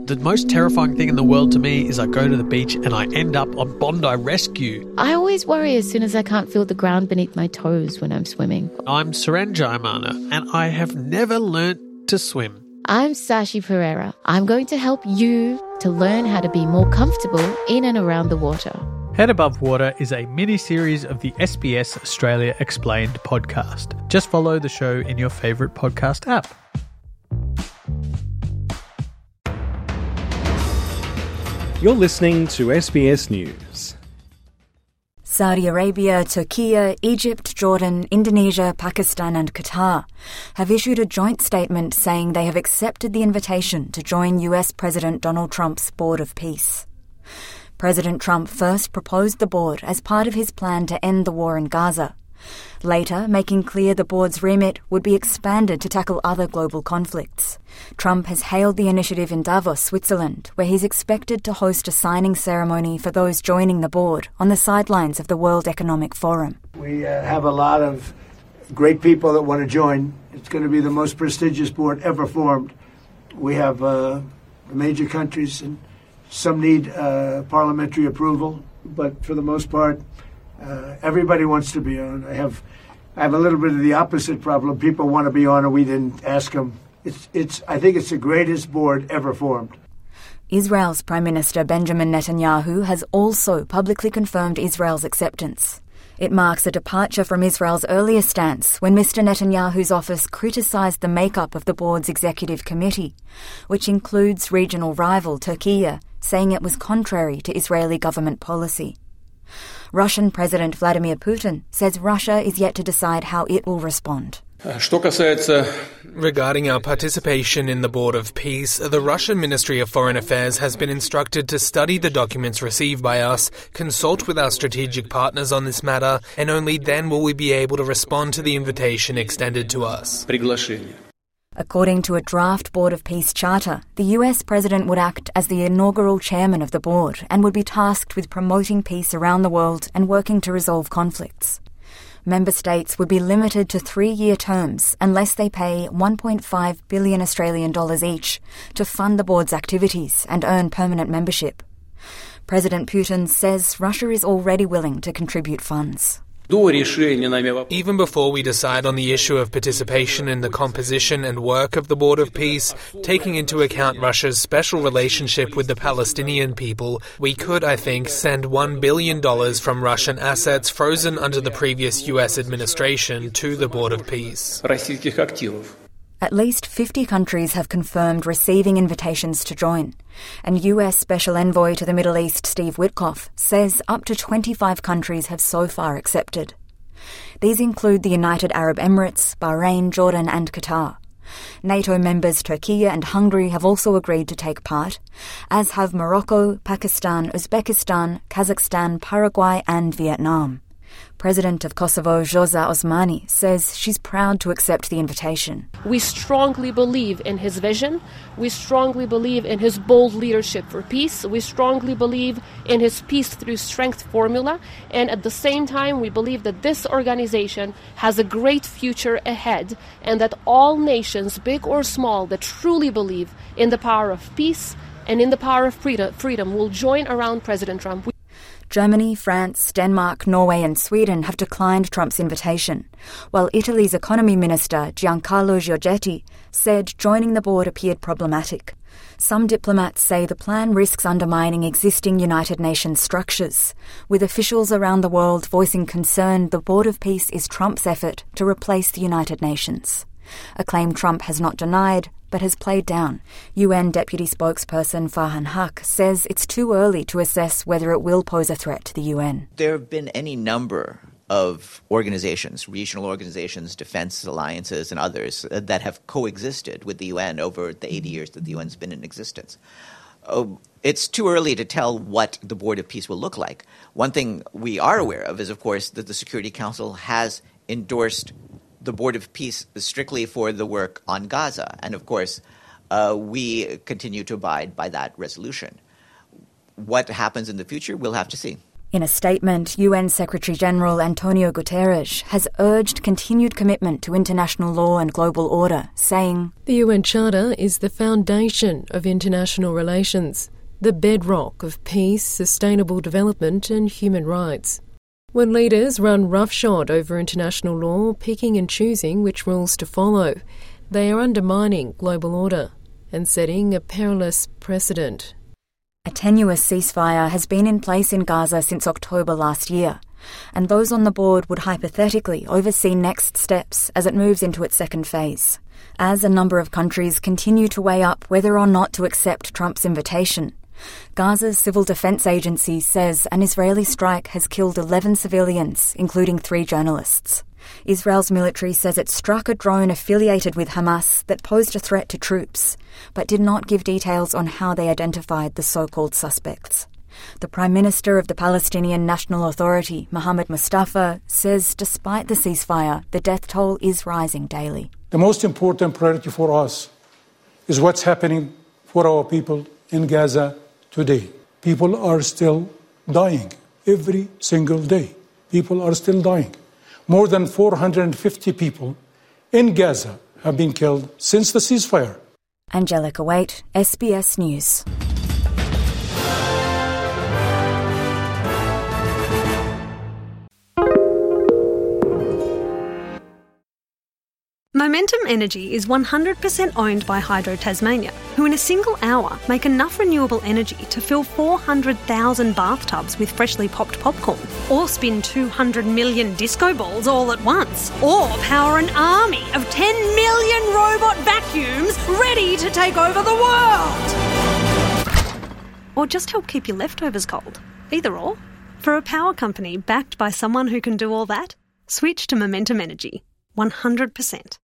The most terrifying thing in the world to me is I go to the beach and I end up on Bondi Rescue. I always worry as soon as I can't feel the ground beneath my toes when I'm swimming. I'm Suren Jaimana and I have never learnt to swim. I'm Sashi Pereira. I'm going to help you to learn how to be more comfortable in and around the water. Head Above Water is a mini-series of the SBS Australia Explained podcast. Just follow the show in your favourite podcast app. You're listening to SBS News. Saudi Arabia, Turkey, Egypt, Jordan, Indonesia, Pakistan and Qatar have issued a joint statement saying they have accepted the invitation to join US President Donald Trump's Board of Peace. President Trump first proposed the board as part of his plan to end the war in Gaza, later making clear the board's remit would be expanded to tackle other global conflicts. Trump has hailed the initiative in Davos, Switzerland, where he's expected to host a signing ceremony for those joining the board on the sidelines of the World Economic Forum. We have a lot of great people that want to join. It's going to be the most prestigious board ever formed. We have major countries, and some need parliamentary approval, but for the most part, everybody wants to be on. I have a little bit of the opposite problem. People want to be on, and we didn't ask them. I think it's the greatest board ever formed. Israel's Prime Minister Benjamin Netanyahu has also publicly confirmed Israel's acceptance. It marks a departure from Israel's earlier stance when Mr. Netanyahu's office criticised the makeup of the board's executive committee, which includes regional rival Turkey, saying it was contrary to Israeli government policy. Russian President Vladimir Putin says Russia is yet to decide how it will respond. Regarding our participation in the Board of Peace, the Russian Ministry of Foreign Affairs has been instructed to study the documents received by us, consult with our strategic partners on this matter, and only then will we be able to respond to the invitation extended to us. According to a draft Board of Peace charter, the US president would act as the inaugural chairman of the board and would be tasked with promoting peace around the world and working to resolve conflicts. Member states would be limited to 3-year terms unless they pay $1.5 billion Australian dollars each to fund the board's activities and earn permanent membership. President Putin says Russia is already willing to contribute funds. Even before we decide on the issue of participation in the composition and work of the Board of Peace, taking into account Russia's special relationship with the Palestinian people, we could, I think, send $1 billion from Russian assets frozen under the previous US administration to the Board of Peace. At least 50 countries have confirmed receiving invitations to join, and US Special Envoy to the Middle East Steve Witkoff says up to 25 countries have so far accepted. These include the United Arab Emirates, Bahrain, Jordan and Qatar. NATO members Turkey and Hungary have also agreed to take part, as have Morocco, Pakistan, Uzbekistan, Kazakhstan, Paraguay and Vietnam. President of Kosovo, Joza Osmani, says she's proud to accept the invitation. We strongly believe in his vision. We strongly believe in his bold leadership for peace. We strongly believe in his peace through strength formula. And at the same time, we believe that this organization has a great future ahead and that all nations, big or small, that truly believe in the power of peace and in the power of freedom will join around President Trump. Germany, France, Denmark, Norway and Sweden have declined Trump's invitation, while Italy's economy minister Giancarlo Giorgetti said joining the board appeared problematic. Some diplomats say the plan risks undermining existing United Nations structures, with officials around the world voicing concern the Board of Peace is Trump's effort to replace the United Nations, a claim Trump has not denied but has played down. UN Deputy Spokesperson Farhan Haq says it's too early to assess whether it will pose a threat to the UN. There have been any number of organizations, regional organizations, defense alliances and others that have coexisted with the UN over the 80 years that the UN's been in existence. It's too early to tell what the Board of Peace will look like. One thing we are aware of is, of course, that the Security Council has endorsed the Board of Peace strictly for the work on Gaza. And of course, we continue to abide by that resolution. What happens in the future, we'll have to see. In a statement, UN Secretary-General Antonio Guterres has urged continued commitment to international law and global order, saying, "The UN Charter is the foundation of international relations, the bedrock of peace, sustainable development and human rights. When leaders run roughshod over international law, picking and choosing which rules to follow, they are undermining global order and setting a perilous precedent." A tenuous ceasefire has been in place in Gaza since October last year, and those on the board would hypothetically oversee next steps as it moves into its second phase. As a number of countries continue to weigh up whether or not to accept Trump's invitation, Gaza's Civil Defense Agency says an Israeli strike has killed 11 civilians, including 3 journalists. Israel's military says it struck a drone affiliated with Hamas that posed a threat to troops, but did not give details on how they identified the so-called suspects. The Prime Minister of the Palestinian National Authority, Mohammed Mustafa, says despite the ceasefire, the death toll is rising daily. The most important priority for us is what's happening for our people in Gaza today. People are still dying every single day. People are still dying. More than 450 people in Gaza have been killed since the ceasefire. Angelica Waite, SBS News. Momentum Energy is 100% owned by Hydro Tasmania, who in a single hour make enough renewable energy to fill 400,000 bathtubs with freshly popped popcorn, or spin 200 million disco balls all at once, or power an army of 10 million robot vacuums ready to take over the world. Or just help keep your leftovers cold. Either or. For a power company backed by someone who can do all that, switch to Momentum Energy. 100%.